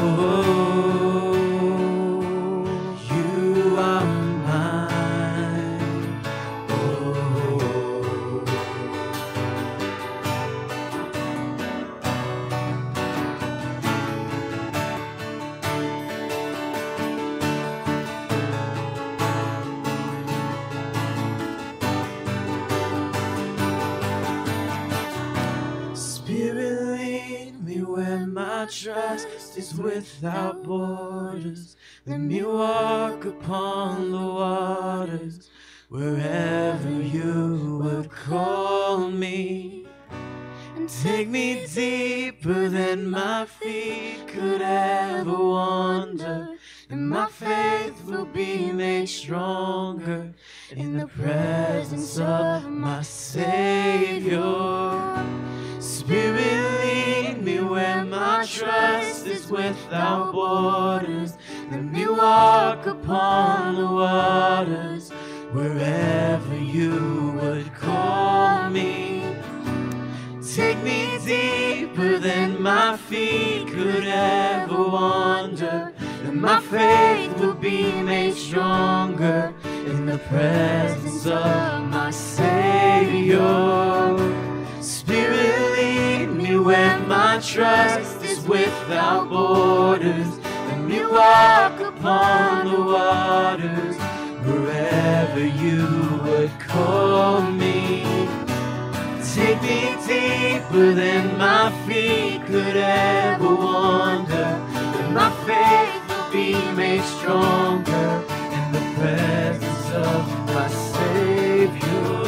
trust is without borders. Let me walk upon the waters wherever you would call me, and take me deeper than my feet could ever wander, and my faith will be made stronger in the presence of my Savior. Spirit, lead me where my trust is without borders. Let me walk upon the waters wherever you would call me. Take me deeper than my feet could ever wander, and my faith will be made stronger in the presence of my Savior. Spirit, lead me where my trust is without borders. Let me walk upon the waters wherever you would call me. Take me deeper than my feet could ever wander, and my faith will be made stronger in the presence of my Savior.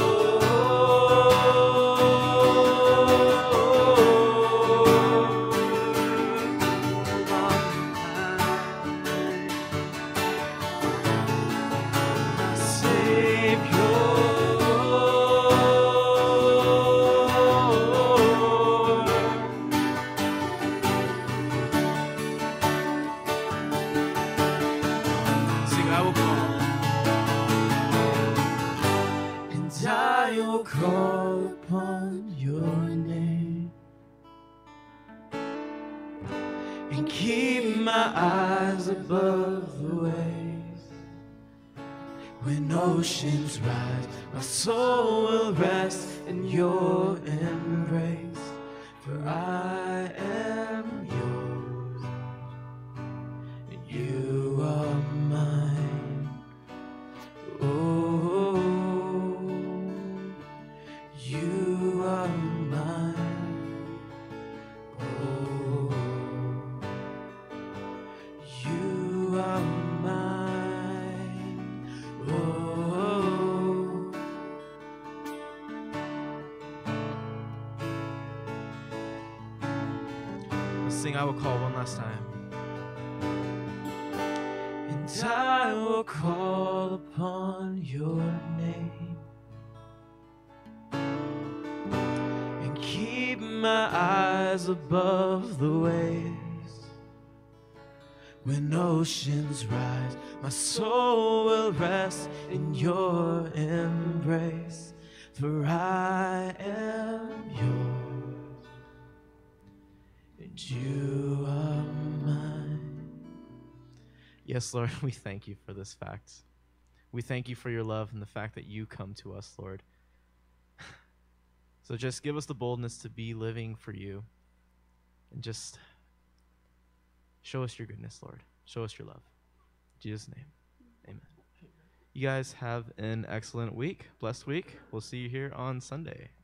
Call upon your name and keep my eyes above the waves. When oceans rise, my soul will rest in your embrace. For I am yours, and you are mine. Oh, you are mine. Oh, you are mine. Oh, let's sing I Will Call one last time. And I will call upon your name and keep my eyes above the waves. When oceans rise, my soul will rest in your embrace, for I am yours, and you are mine. Yes, Lord, we thank you for this fact. We thank you for your love and the fact that you come to us, Lord. So just give us the boldness to be living for you, and just show us your goodness, Lord. Show us your love. In Jesus' name, amen. You guys have an excellent week, blessed week. We'll see you here on Sunday.